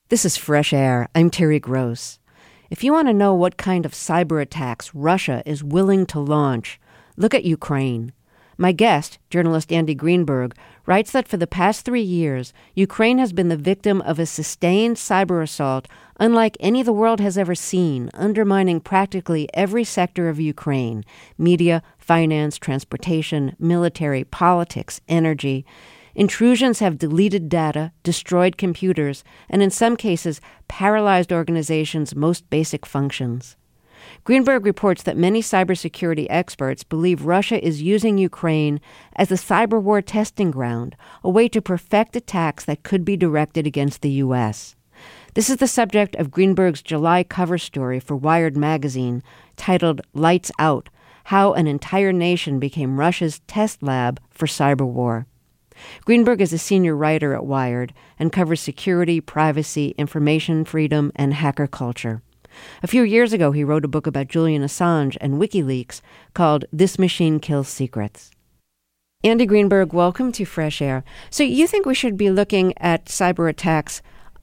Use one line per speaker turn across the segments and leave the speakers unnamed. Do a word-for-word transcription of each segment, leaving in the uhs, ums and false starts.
This is Fresh Air. I'm Terry Gross. If you want to know what kind of cyber attacks Russia is willing to launch, look at Ukraine. My guest, journalist Andy Greenberg, writes that for the past three years, Ukraine has been the victim of a sustained cyber assault unlike any the world has ever seen, undermining practically every sector of Ukraine: media, finance, transportation, military, politics, energy. Intrusions have deleted data, destroyed computers, and in some cases, paralyzed organizations' most basic functions. Greenberg reports that many cybersecurity experts believe Russia is using Ukraine as a cyber war testing ground, a way to perfect attacks that could be directed against the U S. This is the subject of Greenberg's July cover story for Wired magazine, titled Lights Out: How an Entire Nation Became Russia's Test Lab for Cyber War. Greenberg is a senior writer at Wired and covers security, privacy, information freedom, and hacker culture. A few years ago, he wrote a book about Julian Assange and WikiLeaks called This Machine Kills Secrets. Andy Greenberg, welcome to Fresh Air. So you think we should be looking at cyber attacks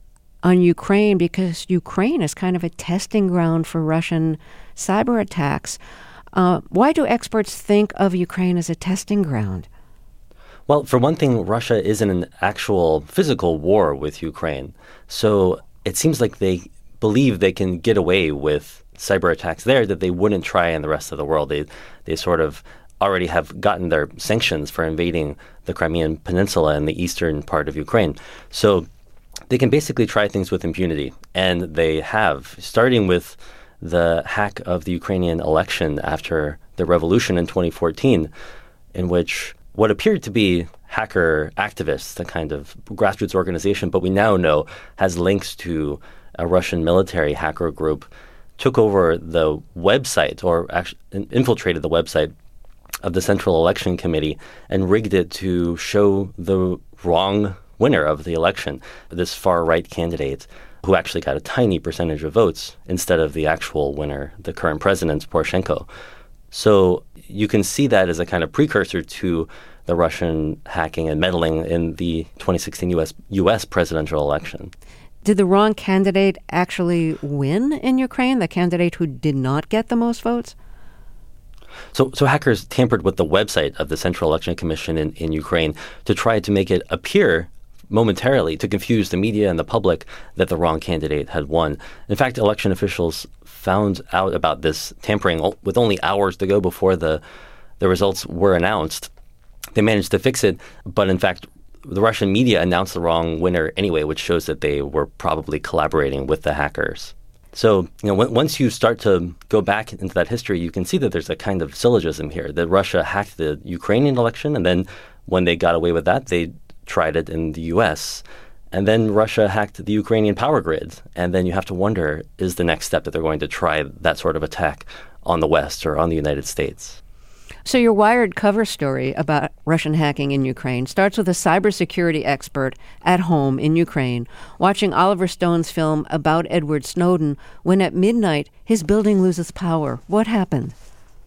on Ukraine because Ukraine is kind of a testing ground for Russian cyber attacks. Uh, why do experts think of Ukraine as a testing ground?
Well, for one thing, Russia is in an actual physical war with Ukraine. So it seems like they believe they can get away with cyber attacks there that they wouldn't try in the rest of the world. They they sort of already have gotten their sanctions for invading the Crimean Peninsula in the eastern part of Ukraine. So they can basically try things with impunity. And they have, starting with the hack of the Ukrainian election after the revolution in twenty fourteen, in which what appeared to be hacker activists, the kind of grassroots organization, but we now know has links to a Russian military hacker group, took over the website or actually infiltrated the website of the Central Election Committee and rigged it to show the wrong winner of the election, this far-right candidate who actually got a tiny percentage of votes instead of the actual winner, the current president, Poroshenko. So you can see that as a kind of precursor to the Russian hacking and meddling in the twenty sixteen U S U S presidential election.
Did the wrong candidate actually win in Ukraine, the candidate who did not get the most votes?
So so hackers tampered with the website of the Central Election Commission in, in Ukraine to try to make it appear momentarily to confuse the media and the public that the wrong candidate had won. In fact, election officials found out about this tampering with only hours to go before the, the results were announced. They managed to fix it, but in fact, the Russian media announced the wrong winner anyway, which shows that they were probably collaborating with the hackers. So, you know, w- once you start to go back into that history, you can see that there's a kind of syllogism here, that Russia hacked the Ukrainian election, and then when they got away with that, they tried it in the U S. And then Russia hacked the Ukrainian power grid. And then you have to wonder, is the next step that they're going to try that sort of attack on the West or on the United States?
So your Wired cover story about Russian hacking in Ukraine starts with a cybersecurity expert at home in Ukraine watching Oliver Stone's film about Edward Snowden when at midnight his building loses power. What happened?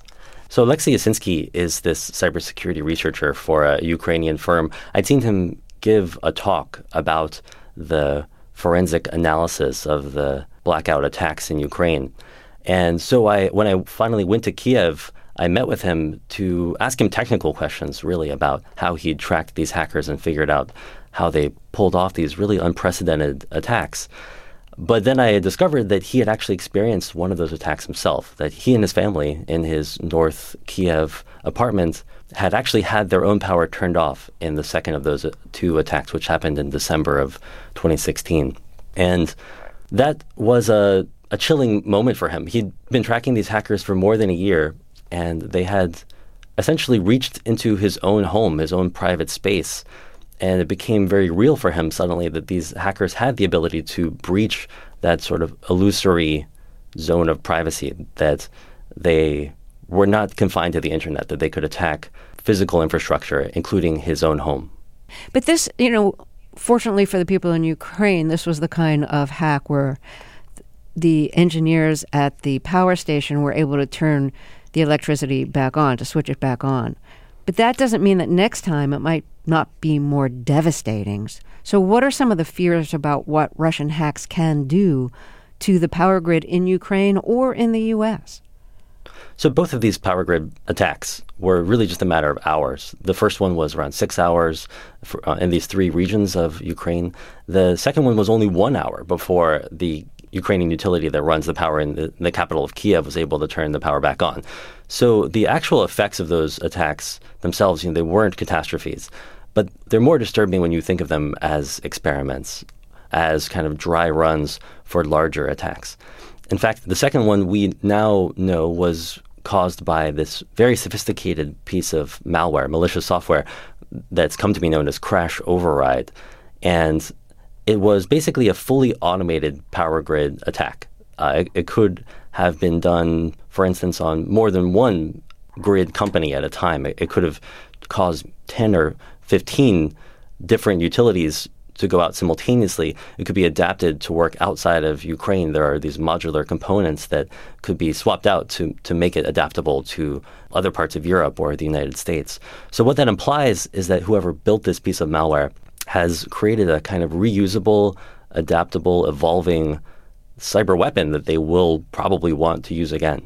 So Alexei Yasinski is this cybersecurity researcher for a Ukrainian firm. I'd seen him give a talk about the forensic analysis of the blackout attacks in Ukraine. And so I, when I finally went to Kiev, I met with him to ask him technical questions, really, about how he'd tracked these hackers and figured out how they pulled off these really unprecedented attacks. But then I discovered that he had actually experienced one of those attacks himself, that he and his family in his North Kiev apartment had actually had their own power turned off in the second of those two attacks, which happened in December of twenty sixteen. And that was a, a chilling moment for him. He'd been tracking these hackers for more than a year, and they had essentially reached into his own home, his own private space. And it became very real for him suddenly that these hackers had the ability to breach that sort of illusory zone of privacy, that they were not confined to the internet, that they could attack physical infrastructure, including his own home.
But this, you know, fortunately for the people in Ukraine, this was the kind of hack where the engineers at the power station were able to turn the electricity back on, to switch it back on. But that doesn't mean that next time it might not be more devastating. So what are some of the fears about what Russian hacks can do to the power grid in Ukraine or in the U S?
So both of these power grid attacks were really just a matter of hours. The first one was around six hours for, uh, in these three regions of Ukraine. The second one was only one hour before the Ukrainian utility that runs the power in the, in the capital of Kiev was able to turn the power back on. So the actual effects of those attacks themselves, you know, they weren't catastrophes, but they're more disturbing when you think of them as experiments, as kind of dry runs for larger attacks. In fact, the second one we now know was caused by this very sophisticated piece of malware, malicious software, that's come to be known as Crash Override. And it was basically a fully automated power grid attack. Uh, it, it could have been done, for instance, on more than one grid company at a time. It, it could have caused ten or fifteen different utilities to go out simultaneously. It could be adapted to work outside of Ukraine. There are these modular components that could be swapped out to, to make it adaptable to other parts of Europe or the United States. So what that implies is that whoever built this piece of malware has created a kind of reusable, adaptable, evolving cyber weapon that they will probably want to use again.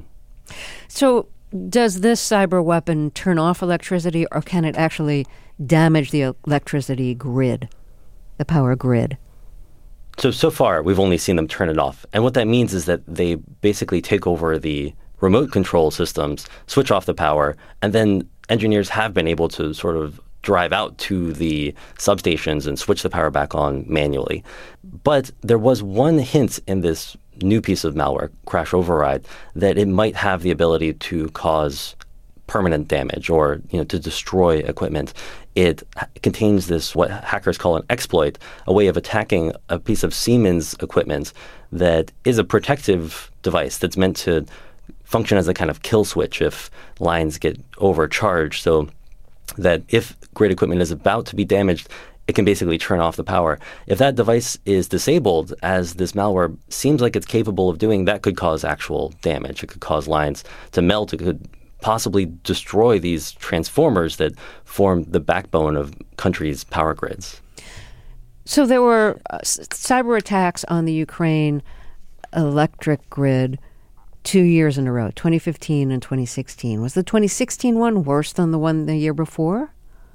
So does this cyber weapon turn off electricity, or can it actually damage the electricity grid? The power grid?
So, so far, we've only seen them turn it off. And what that means is that they basically take over the remote control systems, switch off the power, and then engineers have been able to sort of drive out to the substations and switch the power back on manually. But there was one hint in this new piece of malware, Crash Override, that it might have the ability to cause permanent damage or, you know, to destroy equipment. It contains this, what hackers call an exploit, a way of attacking a piece of Siemens equipment that is a protective device that's meant to function as a kind of kill switch if lines get overcharged, so that if grid equipment is about to be damaged, it can basically turn off the power. If that device is disabled, as this malware seems like it's capable of doing, that could cause actual damage. It could cause lines to melt. It could possibly destroy these transformers that form the backbone of countries' power grids.
So there were uh, cyber attacks on the Ukraine electric grid two years in a row, twenty fifteen and twenty sixteen. Was the twenty sixteen one worse than the one the year before?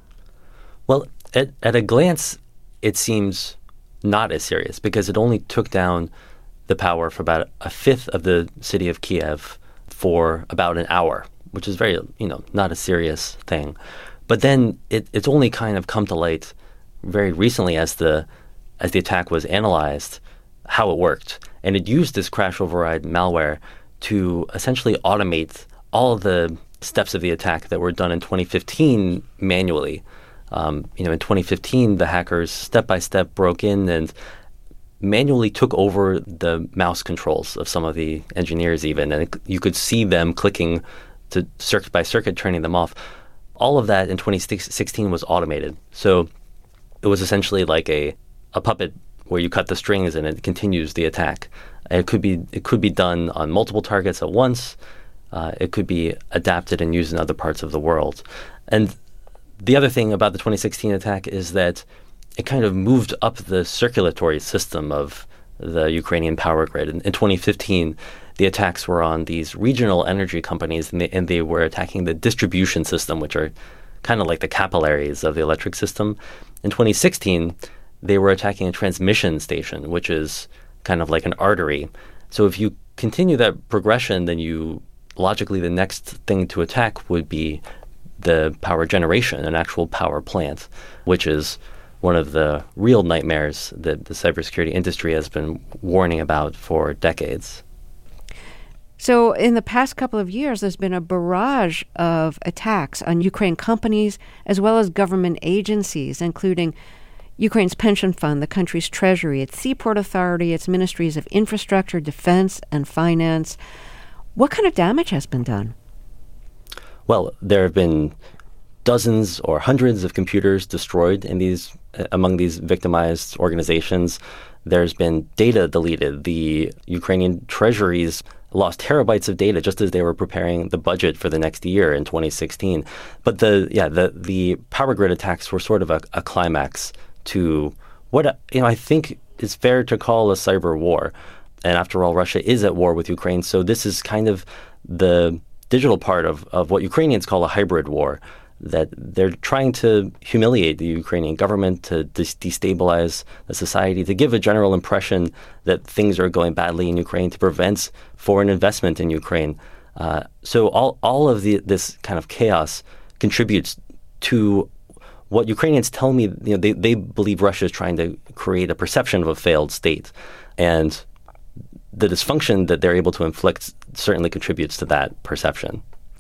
Well, at, at a glance, it seems not as serious because it only took down the power for about a fifth of the city of Kiev for about an hour, which is very, you know, not a serious thing. But then it, it's only kind of come to light very recently as the as the attack was analyzed, how it worked. And it used this Crash Override malware to essentially automate all of the steps of the attack that were done in twenty fifteen manually. Um, you know, in twenty fifteen, the hackers step-by-step broke in and manually took over the mouse controls of some of the engineers even, and it, you could see them clicking to circuit by circuit, turning them off. All of that in twenty sixteen was automated. So it was essentially like a, a puppet where you cut the strings and it continues the attack. It could be it could be done on multiple targets at once. Uh, it could be adapted and used in other parts of the world. And the other thing about the twenty sixteen attack is that it kind of moved up the circulatory system of the Ukrainian power grid. In, in twenty fifteen, the attacks were on these regional energy companies, and they, and they were attacking the distribution system, which are kind of like the capillaries of the electric system. In twenty sixteen, they were attacking a transmission station, which is kind of like an artery. So if you continue that progression, then you logically the next thing to attack would be the power generation, an actual power plant, which is one of the real nightmares that the cybersecurity industry has been warning about for decades.
So in the past couple of years, there's been a barrage of attacks on Ukraine companies as well as government agencies, including Ukraine's pension fund, the country's treasury, its seaport authority, its ministries of infrastructure, defense, and finance. What kind of damage has been done?
Well, there have been dozens or hundreds of computers destroyed in these among these victimized organizations. There's been data deleted. The Ukrainian treasuries lost terabytes of data just as they were preparing the budget for the next year in twenty sixteen. But the yeah the the power grid attacks were sort of a, a climax to what you know, I think it's fair to call a cyber war. And after all, Russia is at war with Ukraine. So this is kind of the digital part of, of what Ukrainians call a hybrid war, that they're trying to humiliate the Ukrainian government, to des- destabilize the society, to give a general impression that things are going badly in Ukraine, to prevent foreign investment in Ukraine. Uh, so all all of the this kind of chaos contributes to what Ukrainians tell me. You know, they, they believe Russia is trying to create a perception of a failed state. And the dysfunction that they're able to inflict certainly contributes to that perception.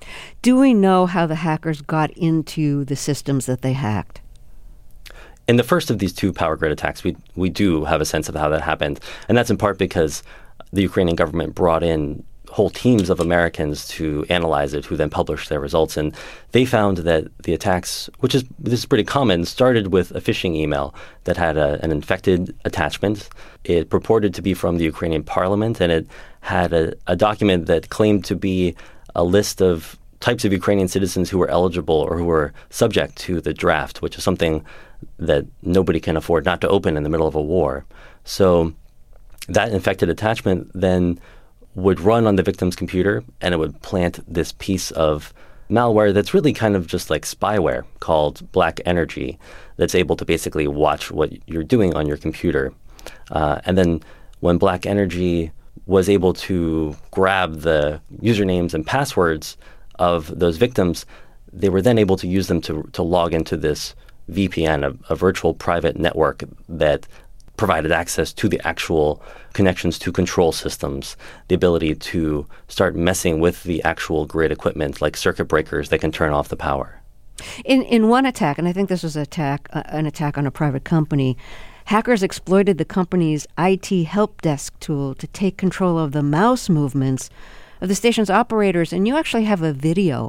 Do we know how the hackers got into the systems that they hacked?
In the first of these two power grid attacks, we we do have a sense of how that happened. And that's in part because the Ukrainian government brought in whole teams of Americans to analyze it, who then published their results. And they found that the attacks, which is this is pretty common, started with a phishing email that had a, an infected attachment. It purported to be from the Ukrainian parliament, and it had a, a document that claimed to be a list of types of Ukrainian citizens who were eligible or who were subject to the draft, which is something that nobody can afford not to open in the middle of a war. So that infected attachment then would run on the victim's computer, and it would plant this piece of malware that's really kind of just like spyware called Black Energy, that's able to basically watch what you're doing on your computer. Uh, and then when Black Energy was able to grab the usernames and passwords of those victims, they were then able to use them to to log into this V P N, a, a virtual private network that provided access to the actual connections to control systems, the ability to start messing with the actual grid equipment, like circuit breakers that can turn off the power.
In in one attack, and I think this was an attack, uh, an attack on a private company, hackers exploited the company's I T help desk tool to take control of the mouse movements of the station's operators. And you actually have a video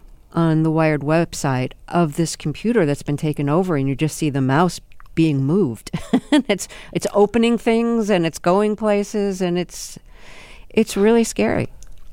on the Wired website of this computer that's been taken over, and you just see the mouse being moved. it's it's opening things, and it's going places, and it's it's really scary.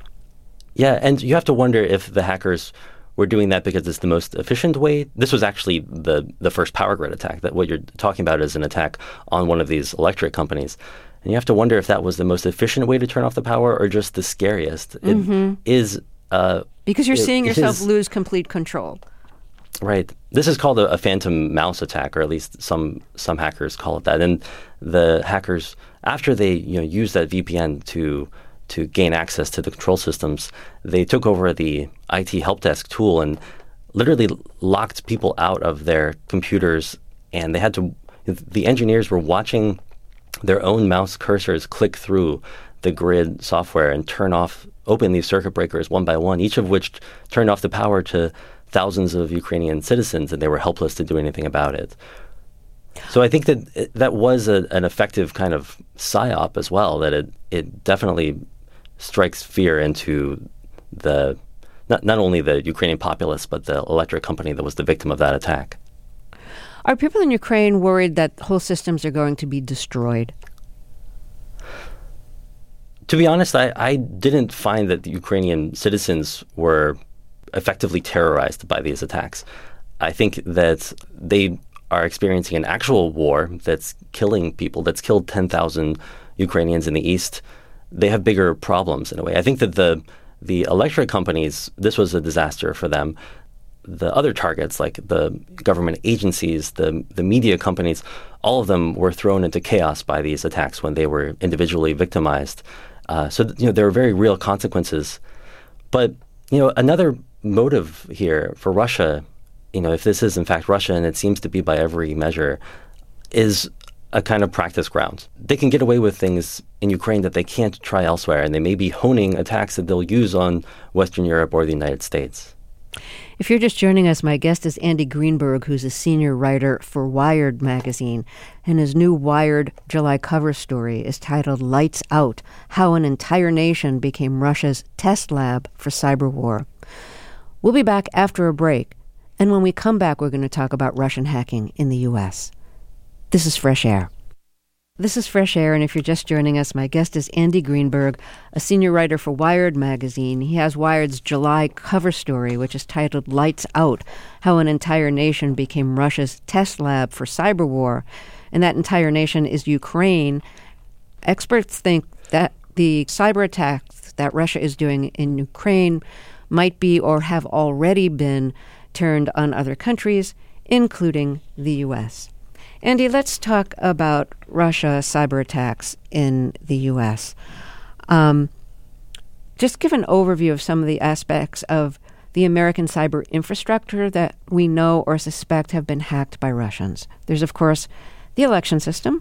Yeah, and you have to wonder if the hackers were doing that because it's the most efficient way. This was actually the the first power grid attack. That what you're talking about is an attack on one of these electric companies. And you have to wonder if that was the most efficient way to turn off the power or just the scariest.
Mm-hmm.
It is uh,
because you're
it,
seeing yourself
is,
lose complete control.
Right. This is called a, a phantom mouse attack, or at least some some hackers call it that. And the hackers, after they you know use that V P N to to gain access to the control systems, they took over the I T help desk tool and literally locked people out of their computers. And they had to. The engineers were watching their own mouse cursors click through the grid software and turn off, open these circuit breakers one by one, each of which turned off the power to thousands of Ukrainian citizens, and they were helpless to do anything about it. So I think that that was a, an effective kind of psyop as well, that it, it definitely strikes fear into the not, not only the Ukrainian populace, but the electric company that was the victim of that attack.
Are people in Ukraine worried that whole systems are going to be destroyed?
To be honest, I, I didn't find that the Ukrainian citizens were effectively terrorized by these attacks. I think that they are experiencing an actual war that's killing people, that's killed ten thousand Ukrainians in the east. They have bigger problems in a way. I think that the the electric companies, this was a disaster for them. The other targets, like the government agencies, the the media companies, all of them were thrown into chaos by these attacks when they were individually victimized. Uh, so, you know, there are very real consequences. But, you know, another motive here for Russia, you know, if this is in fact Russia, and it seems to be by every measure, is a kind of practice ground. They can get away with things in Ukraine that they can't try elsewhere, and they may be honing attacks that they'll use on Western Europe or the United States.
If you're just joining us, my guest is Andy Greenberg, who's a senior writer for Wired magazine, and his new Wired July cover story is titled Lights Out: How an Entire Nation Became Russia's Test Lab for Cyber War. We'll be back after a break, and when we come back, we're going to talk about Russian hacking in the U S. This is Fresh Air. This is Fresh Air, and if you're just joining us, my guest is Andy Greenberg, a senior writer for Wired magazine. He has Wired's July cover story, which is titled Lights Out: How an Entire Nation Became Russia's Test Lab for Cyber War. and that entire nation is Ukraine. Experts think that the cyber attacks that Russia is doing in Ukraine might be or have already been turned on other countries, including the U S. Andy, let's talk about Russia cyber attacks in the U S. Um, just give an overview of some of the aspects of the American cyber infrastructure that we know or suspect have been hacked by Russians. There's, of course, the election system.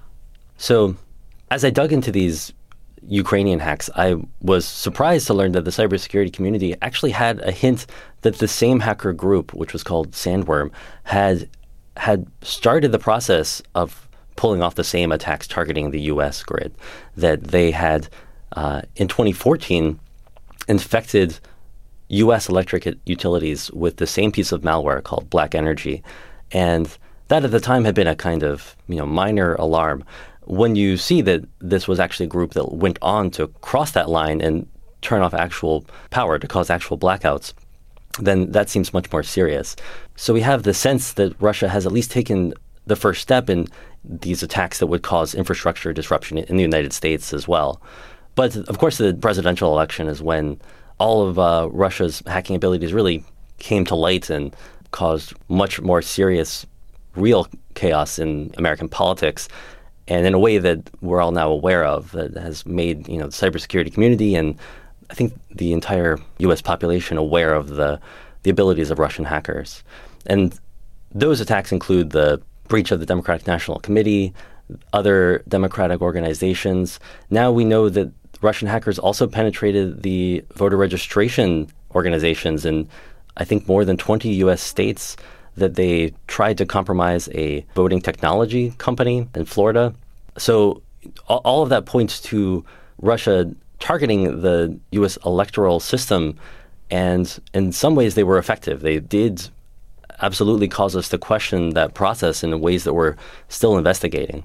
So as I dug into these Ukrainian hacks, I was surprised to learn that the cybersecurity community actually had a hint that the same hacker group, which was called Sandworm, had had started the process of pulling off the same attacks targeting the U S grid. That they had, uh, in twenty fourteen, infected U S electric utilities with the same piece of malware called Black Energy. And that at the time had been a kind of, you know, minor alarm. When you see that this was actually a group that went on to cross that line and turn off actual power to cause actual blackouts, then that seems much more serious. So we have the sense that Russia has at least taken the first step in these attacks that would cause infrastructure disruption in the United States as well. But of course, the presidential election is when all of uh, Russia's hacking abilities really came to light and caused much more serious, real chaos in American politics. And in a way that we're all now aware of, that has made, you know, the cybersecurity community and I think the entire U S population aware of the, the abilities of Russian hackers. And those attacks include the breach of the Democratic National Committee, other democratic organizations. Now we know that Russian hackers also penetrated the voter registration organizations in, I think, more than twenty U S states, that they tried to compromise a voting technology company in Florida. So all of that points to Russia targeting the U S electoral system, and in some ways they were effective. They did absolutely cause us to question that process in ways that we're still investigating.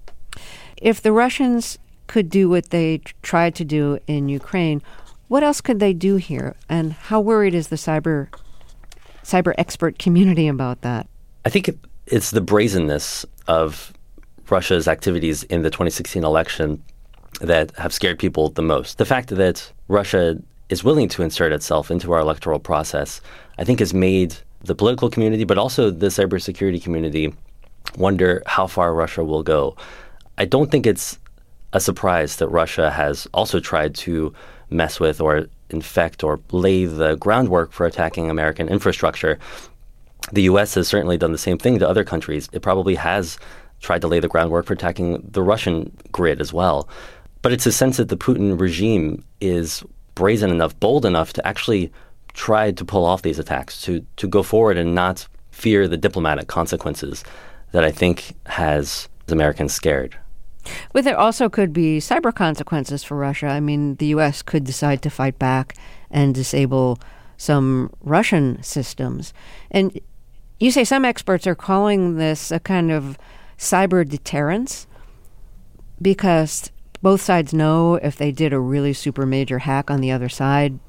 If the Russians could do what they tried to do in Ukraine, what else could they do here? And how worried is the cyber cyber expert community about that?
I think it's the brazenness of Russia's activities in the twenty sixteen election that have scared people the most. The fact that Russia is willing to insert itself into our electoral process, I think, has made the political community, but also the cybersecurity community, wonder how far Russia will go. I don't think it's a surprise that Russia has also tried to mess with or infect or lay the groundwork for attacking American infrastructure. The U S has certainly done the same thing to other countries. It probably has tried to lay the groundwork for attacking the Russian grid as well. But it's a sense that the Putin regime is brazen enough, bold enough to actually try to pull off these attacks, to, to go forward and not fear the diplomatic consequences that I think has Americans scared.
But there also could be cyber consequences for Russia. I mean, the U S could decide to fight back and disable some Russian systems. And you say some experts are calling this a kind of cyber deterrence because both sides know if they did a really super major hack on the other side,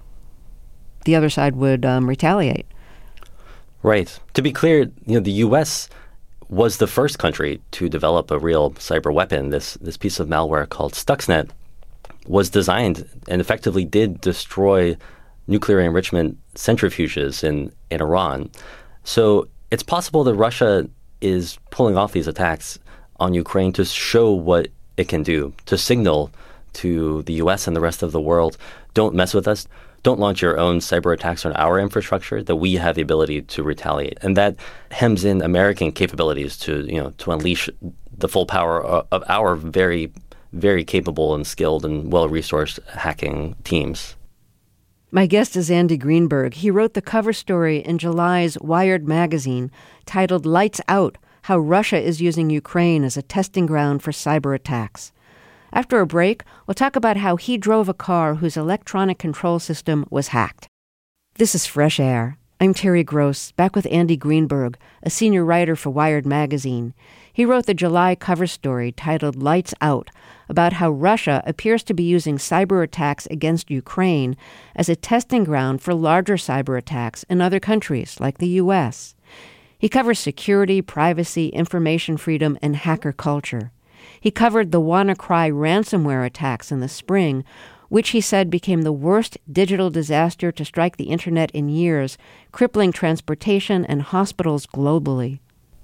the other side would um, retaliate.
Right. To be clear, you know, the U S was the first country to develop a real cyber weapon. This this piece of malware called Stuxnet was designed and effectively did destroy nuclear enrichment centrifuges in, in Iran. So it's possible that Russia is pulling off these attacks on Ukraine to show what it can do, to signal to the U S and the rest of the world, don't mess with us. Don't launch your own cyber attacks on our infrastructure, that we have the ability to retaliate. And that hems in American capabilities to, you know, to unleash the full power of our very, very capable and skilled and well-resourced hacking teams.
My guest is Andy Greenberg. He wrote the cover story in July's Wired magazine titled Lights Out: How Russia is Using Ukraine as a Testing Ground for Cyber Attacks. After a break, we'll talk about how he drove a car whose electronic control system was hacked. This is Fresh Air. I'm Terry Gross, back with Andy Greenberg, a senior writer for Wired magazine. He wrote the July cover story titled Lights Out, about how Russia appears to be using cyber attacks against Ukraine as a testing ground for larger cyber attacks in other countries like the U S. He He covers security, privacy, information freedom, and hacker culture. He covered the WannaCry ransomware attacks in the spring, which he said became the worst digital disaster to strike the internet in years, crippling transportation and hospitals globally.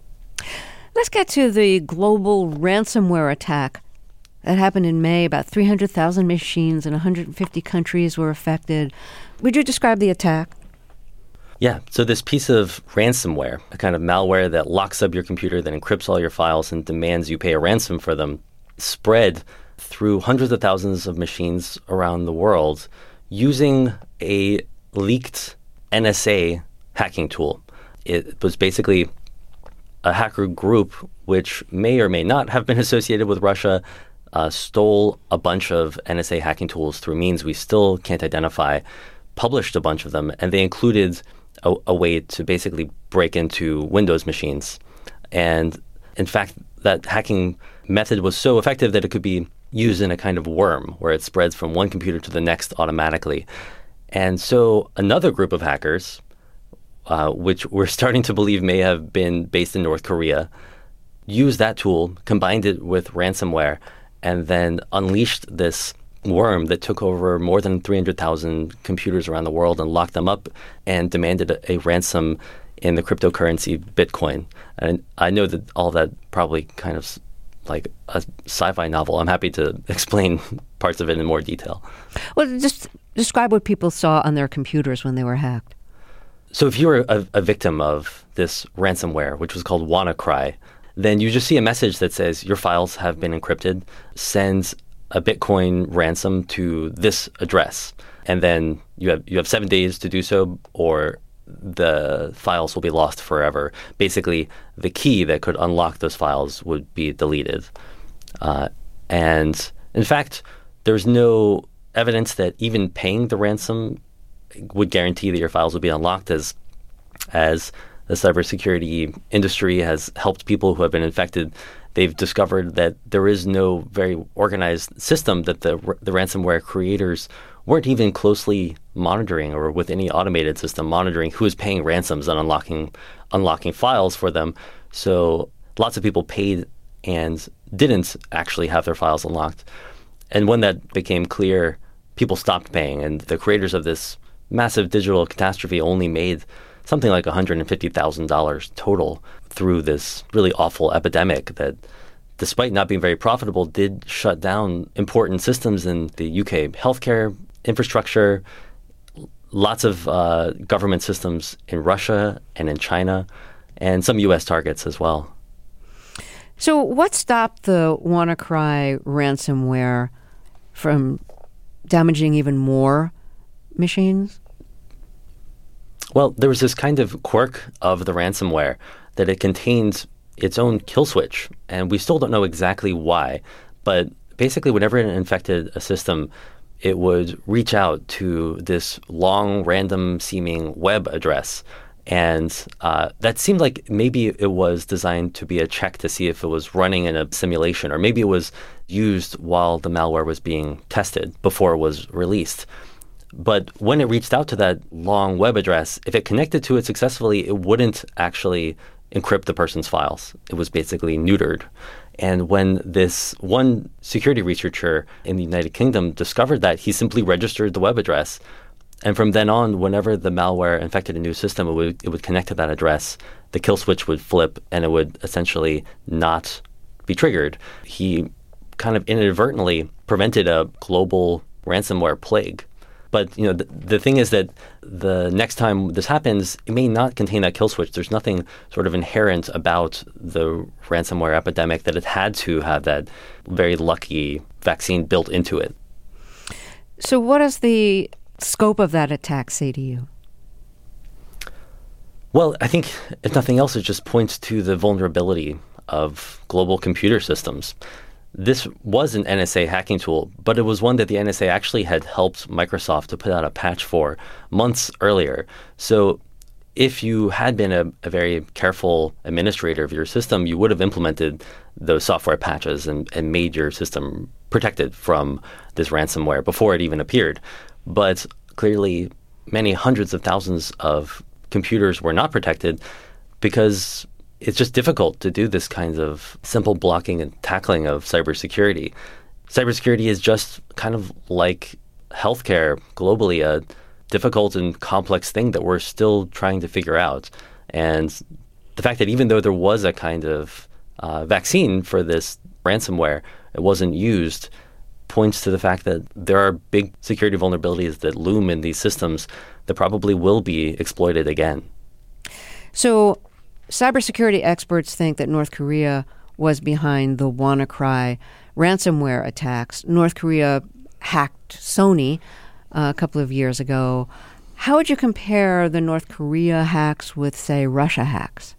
Let's get to the global ransomware attack that happened in May. About three hundred thousand machines in one hundred fifty countries were affected. Would you describe the attack?
Yeah, so this piece of ransomware, a kind of malware that locks up your computer, that encrypts all your files and demands you pay a ransom for them, spread through hundreds of thousands of machines around the world using a leaked N S A hacking tool. It was basically a hacker group which may or may not have been associated with Russia, uh, stole a bunch of N S A hacking tools through means we still can't identify, published a bunch of them, and they included a, a way to basically break into Windows machines. And in fact, that hacking method was so effective that it could be used in a kind of worm where it spreads from one computer to the next automatically. And so another group of hackers, uh, which we're starting to believe may have been based in North Korea, used that tool, combined it with ransomware, and then unleashed this worm that took over more than three hundred thousand computers around the world and locked them up and demanded a, a ransom in the cryptocurrency Bitcoin. And I know that all that probably kind of like a sci-fi novel. I'm happy to explain parts of it in more detail.
Well, just describe what people saw on their computers when they were hacked.
So if you were a, a victim of this ransomware, which was called WannaCry, then you just see a message that says your files have been encrypted, sends a Bitcoin ransom to this address. And then you have you have seven days to do so, or the files will be lost forever. Basically, the key that could unlock those files would be deleted. Uh, and in fact, there's no evidence that even paying the ransom would guarantee that your files would be unlocked, as as the cybersecurity industry has helped people who have been infected. They've discovered that there is no very organized system, that the the ransomware creators weren't even closely monitoring, or with any automated system monitoring who is paying ransoms and unlocking unlocking files for them. So lots of people paid and didn't actually have their files unlocked. And when that became clear, people stopped paying, and the creators of this massive digital catastrophe only made something like one hundred fifty thousand dollars total through this really awful epidemic that, despite not being very profitable, did shut down important systems in the U K healthcare infrastructure, lots of uh, government systems in Russia and in China, and some U S targets as well.
So what stopped the WannaCry ransomware from damaging even more machines?
Well, there was this kind of quirk of the ransomware that it contained its own kill switch, and we still don't know exactly why. But basically, whenever it infected a system, it would reach out to this long, random-seeming web address. And uh, that seemed like maybe it was designed to be a check to see if it was running in a simulation, or maybe it was used while the malware was being tested before it was released. But when it reached out to that long web address, if it connected to it successfully, it wouldn't actually encrypt the person's files. It was basically neutered. And when this one security researcher in the United Kingdom discovered that, he simply registered the web address. And from then on, whenever the malware infected a new system, it would, it would connect to that address. The kill switch would flip, and it would essentially not be triggered. He kind of inadvertently prevented a global ransomware plague. But you know, the, the thing is that the next time this happens, it may not contain that kill switch. There's nothing sort of inherent about the ransomware epidemic that it had to have that very lucky vaccine built into it.
So what does the scope of that attack say to you?
Well, I think, if nothing else, it just points to the vulnerability of global computer systems. This was an N S A hacking tool, but it was one that the N S A actually had helped Microsoft to put out a patch for months earlier. So if you had been a, a very careful administrator of your system, you would have implemented those software patches and, and made your system protected from this ransomware before it even appeared. But clearly, many hundreds of thousands of computers were not protected, because it's just difficult to do this kind of simple blocking and tackling of cybersecurity. Cybersecurity is just kind of like healthcare globally, a difficult and complex thing that we're still trying to figure out. And the fact that even though there was a kind of uh, vaccine for this ransomware, it wasn't used, points to the fact that there are big security vulnerabilities that loom in these systems that probably will be exploited again.
So cybersecurity experts think that North Korea was behind the WannaCry ransomware attacks. North Korea hacked Sony uh, a couple of years ago. How would you compare the North Korea hacks with, say, Russia hacks?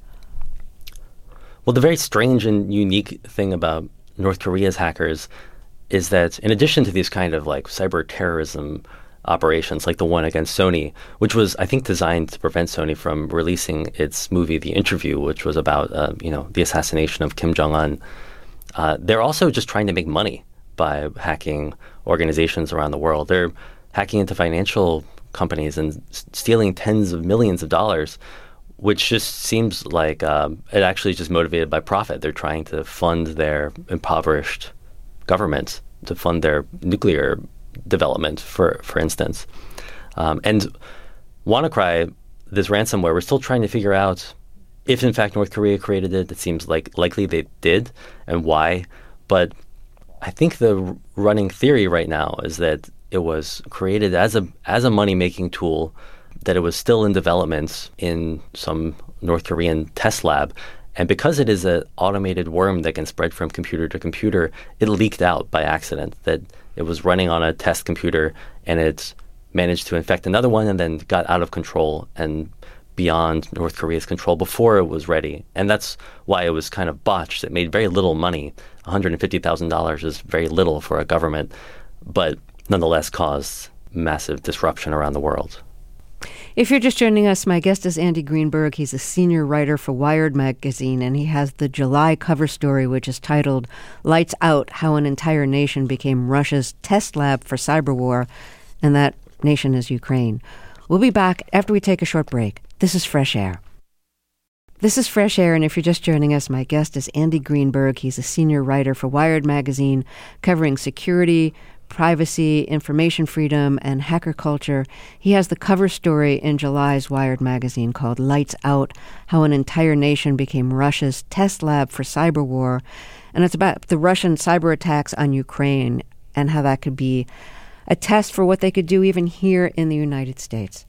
Well, the very strange and unique thing about North Korea's hackers is that in addition to these kind of like cyber terrorism operations like the one against Sony, which was, I think, designed to prevent Sony from releasing its movie, The Interview, which was about, uh, you know, the assassination of Kim Jong-un. Uh, they're also just trying to make money by hacking organizations around the world. They're hacking into financial companies and s- stealing tens of millions of dollars, which just seems like um, it actually is just motivated by profit. They're trying to fund their impoverished government, to fund their nuclear development, for for instance. Um, and WannaCry, this ransomware, we're still trying to figure out if, in fact, North Korea created it. It seems like likely they did, and why. But I think the running theory right now is that it was created as a as a money-making tool, that it was still in development in some North Korean test lab. And because it is an automated worm that can spread from computer to computer, it leaked out by accident that it was running on a test computer and it managed to infect another one and then got out of control and beyond North Korea's control before it was ready. And that's why it was kind of botched. It made very little money. one hundred fifty thousand dollars is very little for a government, but nonetheless caused massive disruption around the world.
If you're just joining us, my guest is Andy Greenberg. He's a senior writer for Wired magazine, and he has the July cover story, which is titled Lights Out, How an Entire Nation Became Russia's Test Lab for Cyber War, and that nation is Ukraine. We'll be back after we take a short break. This is Fresh Air. This is Fresh Air, and if you're just joining us, my guest is Andy Greenberg. He's a senior writer for Wired magazine, covering security, privacy, information freedom, and hacker culture. He has the cover story in July's Wired magazine called Lights Out, How an Entire Nation Became Russia's Test Lab for Cyber War. And it's about the Russian cyber attacks on Ukraine and how that could be a test for what they could do even here in the United States.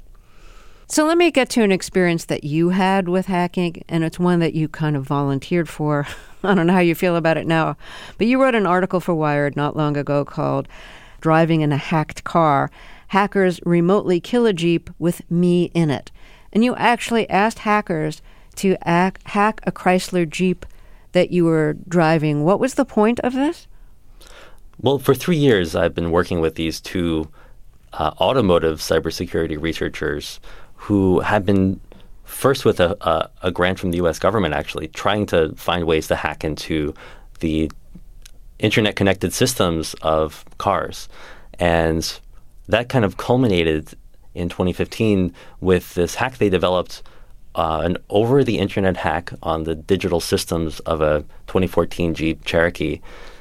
So let me get to an experience that you had with hacking, and it's one that you kind of volunteered for. I don't know how you feel about it now, but you wrote an article for Wired not long ago called Driving in a Hacked Car, Hackers Remotely Kill a Jeep with Me in It. And you actually asked hackers to act, hack a Chrysler Jeep that you were driving. What was the point of this?
Well, for three years, I've been working with these two uh, automotive cybersecurity researchers who have been first with a, a, a grant from the U S government, actually, trying to find ways to hack into the internet-connected systems of cars. And that kind of culminated in twenty fifteen with this hack they developed, uh, an over-the-internet hack on the digital systems of a twenty fourteen Jeep Cherokee.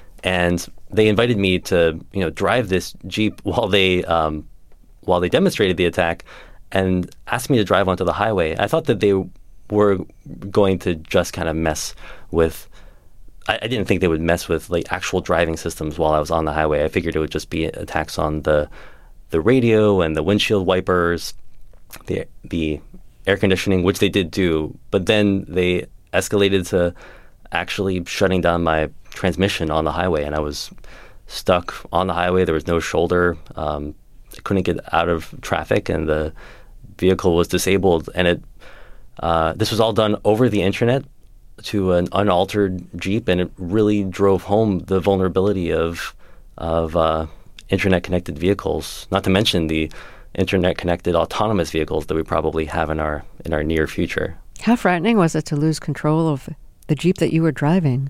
And they invited me to, you know, drive this Jeep while they um, while they demonstrated the attack, and asked me to drive onto the highway. I thought that they were going to just kind of mess with, I, I didn't think they would mess with like actual driving systems while I was on the highway. I figured it would just be attacks on the the radio and the windshield wipers, the the air conditioning, which they did do. But then they escalated to actually shutting down my transmission on the highway, and I was stuck on the highway. There was no shoulder. Um, I couldn't get out of traffic, and the vehicle was disabled. And it uh, this was all done over the internet to an unaltered Jeep, and it really drove home the vulnerability of of uh, internet-connected vehicles. Not to mention the internet-connected autonomous vehicles that we probably have in our in our near future.
How frightening was it to lose control of the Jeep that you were driving?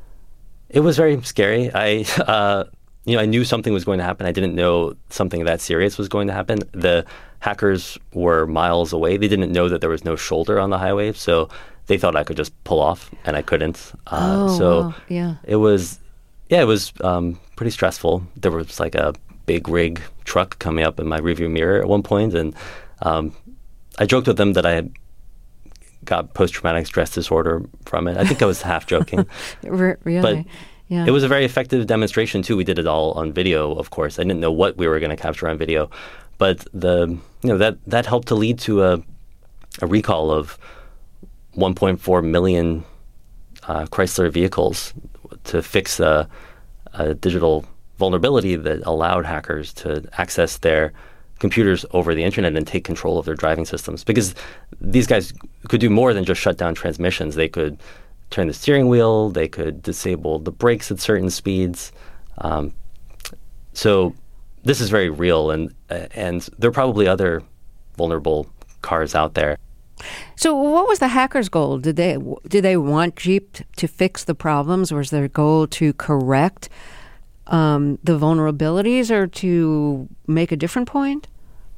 It was very scary. I, uh, you know, I knew something was going to happen. I didn't know something that serious was going to happen. The hackers were miles away. They didn't know that there was no shoulder on the highway, so they thought I could just pull off, and I couldn't.
Uh, oh,
so
wow. yeah.
it was, yeah, it was um, pretty stressful. There was like a big rig truck coming up in my rearview mirror at one point, and um, I joked with them that I had got post-traumatic stress disorder from it. I think I was half joking.
Re- really?
But
yeah.
It was a very effective demonstration, too. We did it all on video, of course. I didn't know what we were going to capture on video. But the you know that, that helped to lead to a, a recall of one point four million uh, Chrysler vehicles to fix a, a digital vulnerability that allowed hackers to access their computers over the internet and take control of their driving systems. Because these guys could do more than just shut down transmissions. They could turn the steering wheel. They could disable the brakes at certain speeds. Um, so this is very real, and and there are probably other vulnerable cars out there.
So what was the hackers' goal? Did they did they want Jeep to fix the problems? Was their goal to correct Um, the vulnerabilities, or to make a different point?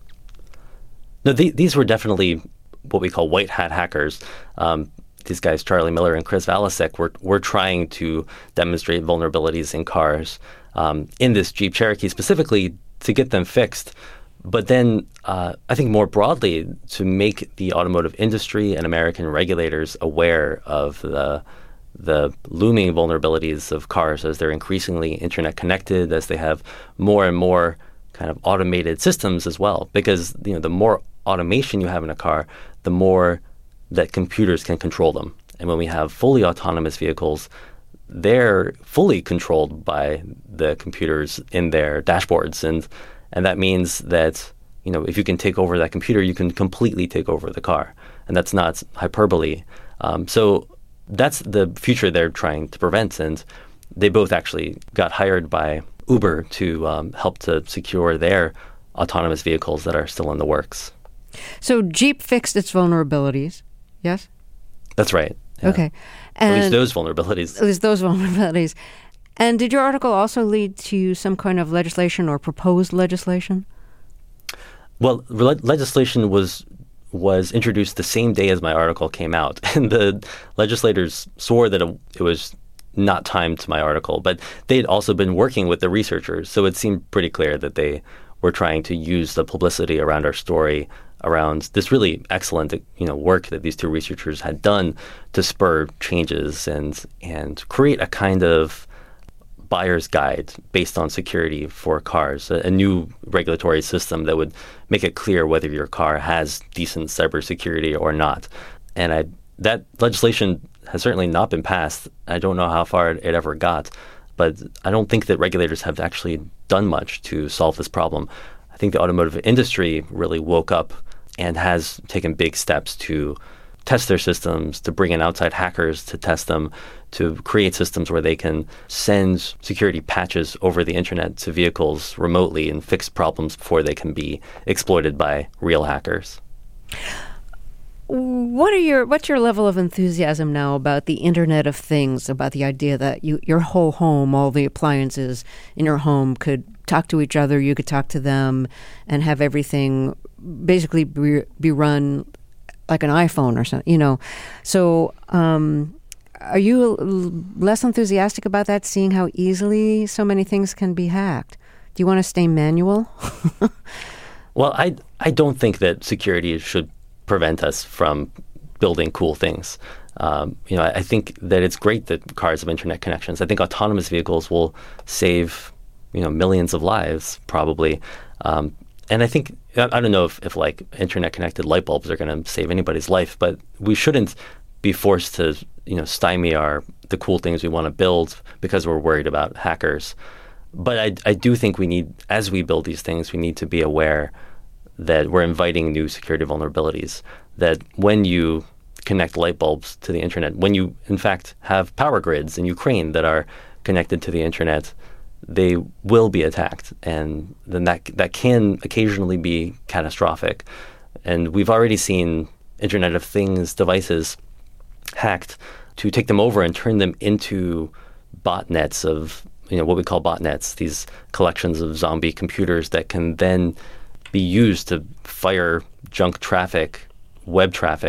No, the, these were definitely what we call white hat hackers. Um, these guys, Charlie Miller and Chris Valasek, were were trying to demonstrate vulnerabilities in cars um, in this Jeep Cherokee specifically to get them fixed. But then uh, I think more broadly to make the automotive industry and American regulators aware of the the looming vulnerabilities of cars as they're increasingly internet connected, as they have more and more kind of automated systems as well. Because you know, the more automation you have in a car, the more that computers can control them. And when we have fully autonomous vehicles, they're fully controlled by the computers in their dashboards. And and that means that you know, if you can take over that computer, you can completely take over the car. And that's not hyperbole. Um, so that's the future they're trying to prevent. And they both actually got hired by Uber to um, help to secure their autonomous vehicles that are still in the works.
So Jeep fixed its vulnerabilities, yes?
That's right. Yeah.
Okay.
And at least
And
those vulnerabilities.
at least those vulnerabilities. And did your article also lead to some kind of legislation or proposed legislation?
Well, le- legislation was was introduced the same day as my article came out. And the legislators swore that it, it was not timed to my article. But they'd also been working with the researchers. So it seemed pretty clear that they were trying to use the publicity around our story, around this really excellent, you know, work that these two researchers had done to spur changes and and create a kind of buyer's guide based on security for cars, a, a new regulatory system that would make it clear whether your car has decent cybersecurity or not. And I, that legislation has certainly not been passed. I don't know how far it, it ever got, but I don't think that regulators have actually done much to solve this problem. I think the automotive industry really woke up and has taken big steps to test their systems, to bring in outside hackers to test them, to create systems where they can send security patches over the internet to vehicles remotely and fix problems before they can be exploited by real hackers.
What are your what's your level of enthusiasm now about the Internet of Things, about the idea that you, your whole home, all the appliances in your home could talk to each other, you could talk to them, and have everything basically be, be run like an iPhone or something, you know. So um, are you less enthusiastic about that, seeing how easily so many things can be hacked? Do you want to stay manual?
Well, I, I don't think that security should prevent us from building cool things. Um, you know, I, I think that it's great that cars have internet connections. I think autonomous vehicles will save, you know, millions of lives probably. Um, and I think, I, I don't know if, if like internet connected light bulbs are going to save anybody's life, but we shouldn't be forced to, you know, stymie our the cool things we want to build because we're worried about hackers. But I, I do think we need, as we build these things, we need to be aware that we're inviting new security vulnerabilities, that when you connect light bulbs to the internet, when you, in fact, have power grids in Ukraine that are connected to the internet, they will be attacked. And then that that can occasionally be catastrophic. And we've already seen Internet of Things devices hacked to take them over and turn them into botnets of, you know, what we call botnets, these collections of zombie computers that can then be used to fire junk traffic, web traffic,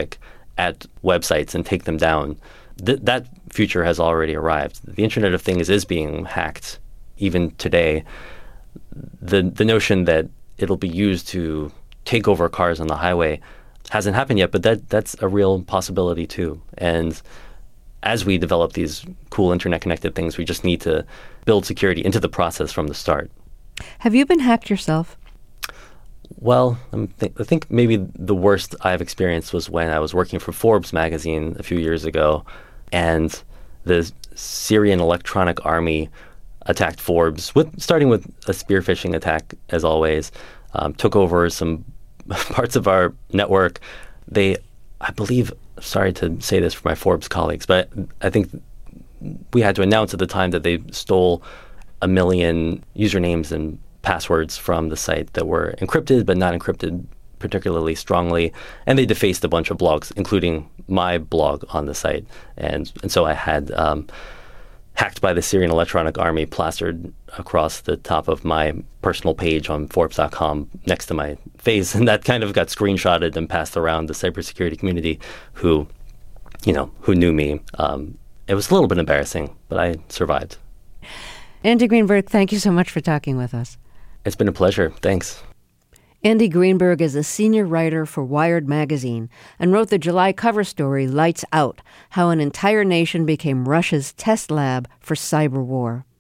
at websites and take them down. Th- that future has already arrived. The Internet of Things is being hacked even today. The the notion that it'll be used to take over cars on the highway hasn't happened yet, but that that's a real possibility too. And as we develop these cool internet-connected things, we just need to build security into the process from the start.
Have you been hacked yourself?
Well, I'm th- I think maybe the worst I've experienced was when I was working for Forbes magazine a few years ago, and the Syrian Electronic Army attacked Forbes, with starting with a spear phishing attack, as always, um, took over some parts of our network. They, I believe, sorry to say this for my Forbes colleagues, but I think we had to announce at the time that they stole a million usernames and passwords from the site that were encrypted, but not encrypted particularly strongly. And they defaced a bunch of blogs, including my blog on the site. And, and so I had um, hacked by the Syrian Electronic Army plastered across the top of my personal page on Forbes dot com next to my face. And that kind of got screenshotted and passed around the cybersecurity community who, you know, who knew me. Um, it was a little bit embarrassing, but I survived.
Andy Greenberg, thank you so much for talking with us.
It's been a pleasure. Thanks.
Andy Greenberg is a senior writer for Wired magazine and wrote the July cover story, Lights Out, How an Entire Nation Became Russia's Test Lab for Cyber War.